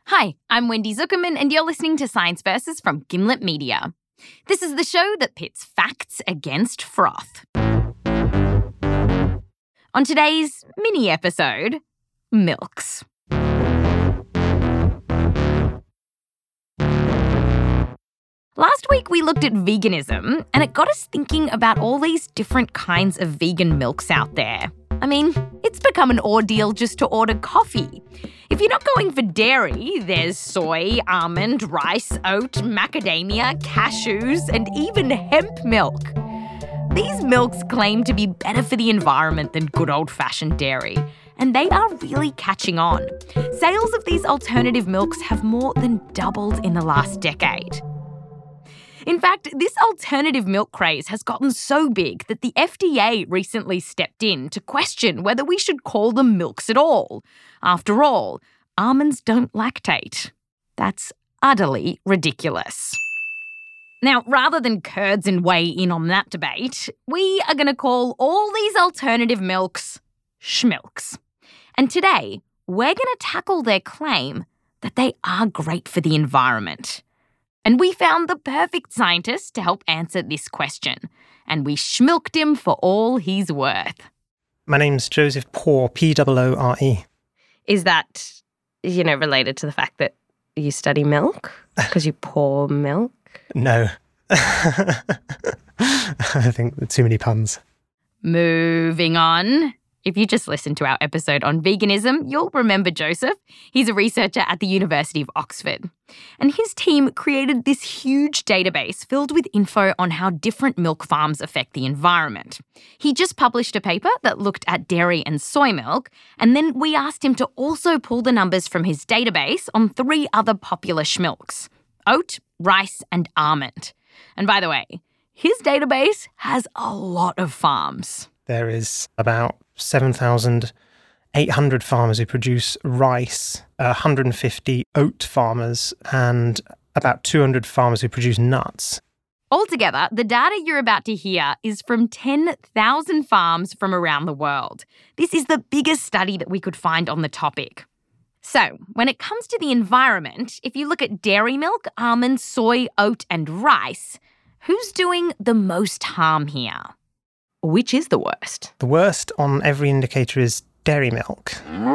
Hi, I'm Wendy Zuckerman, and you're listening to Science Versus from Gimlet Media. This is the show that pits facts against froth. On today's mini episode, milks. Last week we looked at veganism, and it got us thinking about all these different kinds of vegan milks out there. I mean, it's become an ordeal just to order coffee. If you're not going for dairy, there's soy, almond, rice, oat, macadamia, cashews, and even hemp milk. These milks claim to be better for the environment than good old-fashioned dairy, and they are really catching on. Sales of these alternative milks have more than doubled in the last decade. In fact, this alternative milk craze has gotten so big that the FDA recently stepped in to question whether we should call them milks at all. After all, almonds don't lactate. That's utterly ridiculous. Now, rather than curds and weigh in on that debate, we are going to call all these alternative milks schmilks. And today, we're going to tackle their claim that they are great for the environment. And we found the perfect scientist to help answer this question. And we schmilked him for all he's worth. My name's Joseph Poore, P-O-O-R-E. Is that, related to the fact that you study milk? Because you pour milk? No. I think there are too many puns. Moving on. If you just listened to our episode on veganism, you'll remember Joseph. He's a researcher at the University of Oxford. And his team created this huge database filled with info on how different milk farms affect the environment. He just published a paper that looked at dairy and soy milk, and then we asked him to also pull the numbers from his database on 3 other popular schmilks: oat, rice, and almond. And by the way, his database has a lot of farms. There is about 7,800 farmers who produce rice, 150 oat farmers, and about 200 farmers who produce nuts. Altogether, the data you're about to hear is from 10,000 farms from around the world. This is the biggest study that we could find on the topic. So, when it comes to the environment, if you look at dairy milk, almond, soy, oat, and rice, who's doing the most harm here? Which is the worst? The worst on every indicator is dairy milk.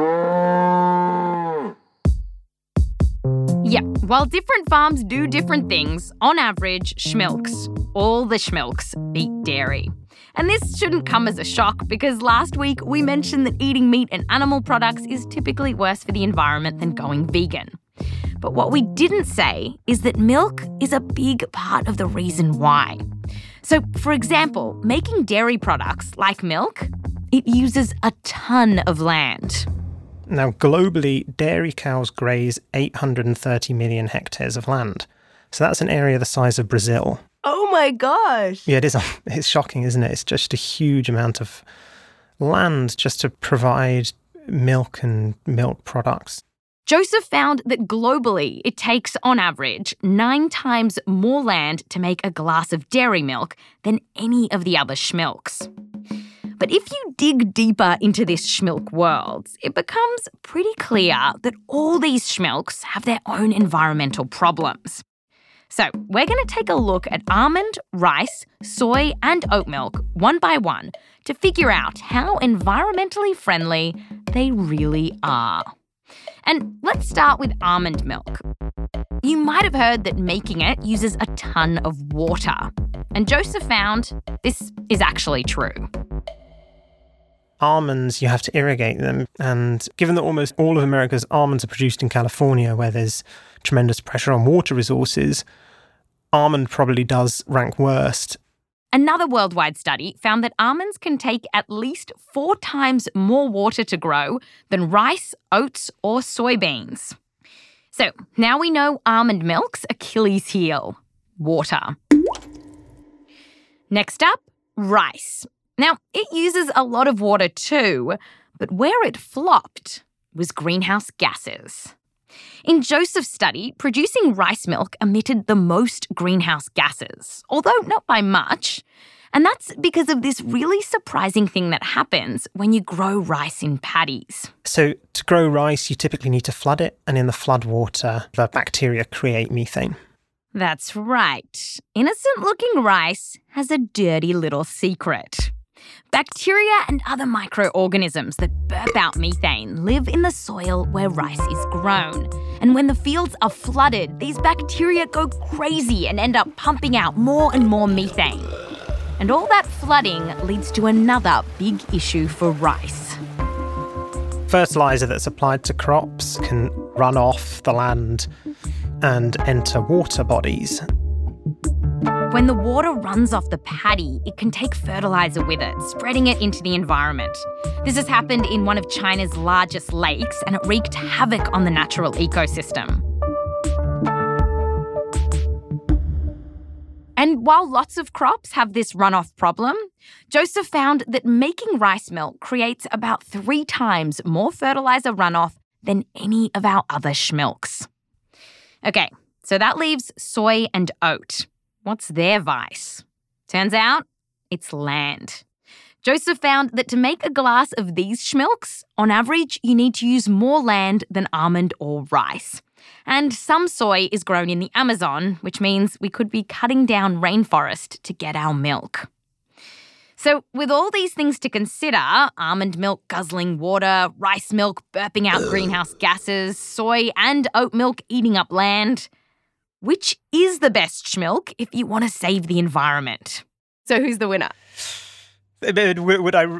Yeah, while different farms do different things, on average, schmilks, all the schmilks, beat dairy. And this shouldn't come as a shock because last week we mentioned that eating meat and animal products is typically worse for the environment than going vegan. But what we didn't say is that milk is a big part of the reason why. So, for example, making dairy products like milk, it uses a ton of land. Now, globally, dairy cows graze 830 million hectares of land. So that's an area the size of Brazil. Oh my gosh! Yeah, it is. It's shocking, isn't it? It's just a huge amount of land just to provide milk and milk products. Joseph found that globally it takes, on average, 9 times more land to make a glass of dairy milk than any of the other schmilks. But if you dig deeper into this schmilk world, it becomes pretty clear that all these schmilks have their own environmental problems. So we're going to take a look at almond, rice, soy, and oat milk one by one to figure out how environmentally friendly they really are. And let's start with almond milk. You might have heard that making it uses a ton of water. And Joseph found this is actually true. Almonds, you have to irrigate them. And given that almost all of America's almonds are produced in California, where there's tremendous pressure on water resources, almond probably does rank worst. Another worldwide study found that almonds can take at least 4 times more water to grow than rice, oats, or soybeans. So now we know almond milk's Achilles heel: water. Next up, rice. Now, it uses a lot of water too, but where it flopped was greenhouse gases. In Joseph's study, producing rice milk emitted the most greenhouse gases, although not by much. And that's because of this really surprising thing that happens when you grow rice in paddies. So to grow rice, you typically need to flood it, and in the flood water, the bacteria create methane. That's right. Innocent-looking rice has a dirty little secret. Bacteria and other microorganisms that burp out methane live in the soil where rice is grown. And when the fields are flooded, these bacteria go crazy and end up pumping out more and more methane. And all that flooding leads to another big issue for rice. Fertiliser that's applied to crops can run off the land and enter water bodies. When the water runs off the paddy, it can take fertiliser with it, spreading it into the environment. This has happened in one of China's largest lakes, and it wreaked havoc on the natural ecosystem. And while lots of crops have this runoff problem, Joseph found that making rice milk creates about 3 times more fertiliser runoff than any of our other schmilks. Okay, so that leaves soy and oat. What's their vice? Turns out, it's land. Joseph found that to make a glass of these schmilks, on average, you need to use more land than almond or rice. And some soy is grown in the Amazon, which means we could be cutting down rainforest to get our milk. So with all these things to consider, almond milk guzzling water, rice milk burping out greenhouse gases, soy and oat milk eating up land, which is the best schmilk if you want to save the environment? So who's the winner? Would I...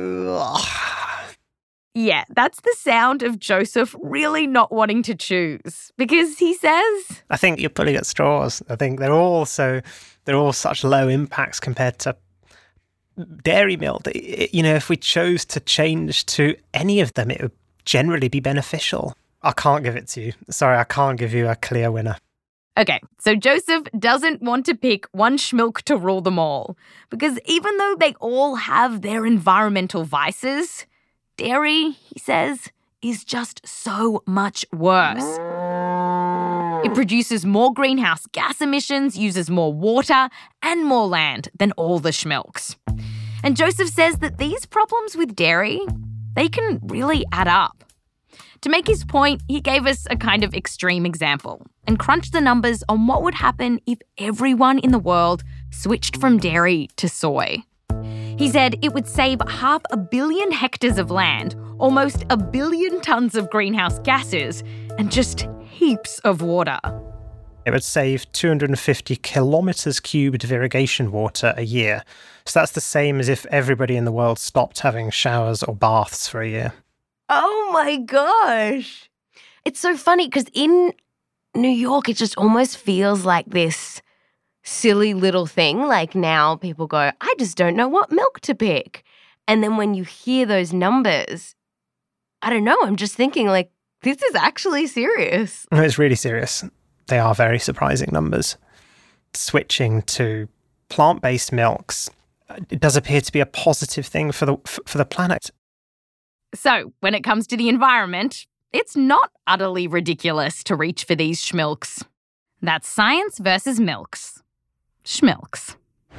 Yeah, that's the sound of Joseph really not wanting to choose, because he says... I think you're pulling at straws. I think they're all such low impacts compared to dairy milk. If we chose to change to any of them, it would generally be beneficial. I can't give it to you. Sorry, I can't give you a clear winner. Okay, so Joseph doesn't want to pick one schmilk to rule them all, because even though they all have their environmental vices, dairy, he says, is just so much worse. It produces more greenhouse gas emissions, uses more water and more land than all the schmilks. And Joseph says that these problems with dairy, they can really add up. To make his point, he gave us a kind of extreme example and crunched the numbers on what would happen if everyone in the world switched from dairy to soy. He said it would save 500 million hectares of land, almost 1 billion tonnes of greenhouse gases, and just heaps of water. It would save 250 kilometres cubed of irrigation water a year. So that's the same as if everybody in the world stopped having showers or baths for a year. Oh my gosh. It's so funny because in New York, it just almost feels like this silly little thing. Like now people go, I just don't know what milk to pick. And then when you hear those numbers, I don't know, I'm just thinking like, this is actually serious. No, it's really serious. They are very surprising numbers. Switching to plant-based milks, it does appear to be a positive thing for the planet. So, when it comes to the environment, it's not utterly ridiculous to reach for these schmilks. That's science versus milks. Schmilks.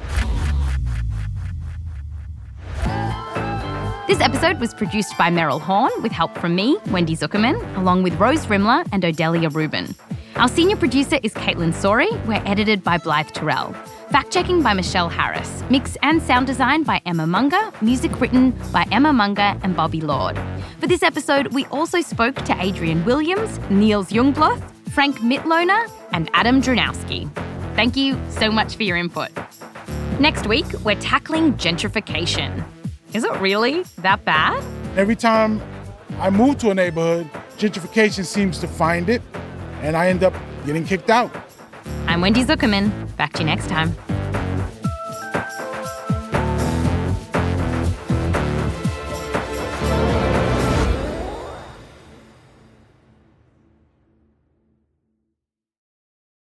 This episode was produced by Meryl Horn with help from me, Wendy Zuckerman, along with Rose Rimler and Odelia Rubin. Our senior producer is Caitlin Sori. We're edited by Blythe Terrell. Fact-checking by Michelle Harris. Mix and sound design by Emma Munger. Music written by Emma Munger and Bobby Lord. For this episode, we also spoke to Adrian Williams, Niels Jungbloth, Frank Mitloner, and Adam Dranowski. Thank you so much for your input. Next week, we're tackling gentrification. Is it really that bad? Every time I move to a neighborhood, gentrification seems to find it, and I end up getting kicked out. I'm Wendy Zuckerman. Back to you next time.